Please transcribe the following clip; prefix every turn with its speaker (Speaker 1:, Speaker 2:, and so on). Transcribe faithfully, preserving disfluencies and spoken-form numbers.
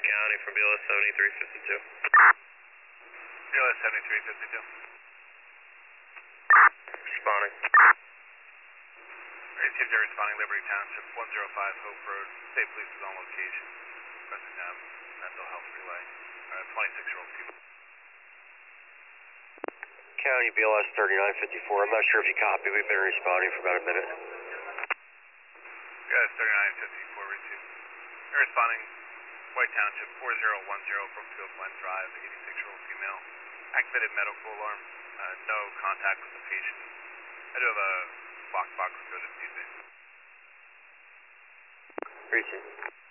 Speaker 1: County from B L S seventy-three fifty-two.
Speaker 2: B L S seventy-three fifty-two.
Speaker 1: Responding.
Speaker 2: Received are responding, Liberty Township, one oh five Hope Road. State Police is on location. Requesting um, mental health relay. Uh, twenty-six-year-old people.
Speaker 3: County B L S thirty-nine fifty-four. I'm not sure if you copy. We've been responding for about a minute.
Speaker 2: B L S thirty-nine fifty-four, received. They're responding, White Township, four oh one oh Brookfield Glen Drive, eighty-six-year-old female. Activated medical alarm. Uh, no contact with the patient. I do have a lockbox code if need be.
Speaker 3: Receive.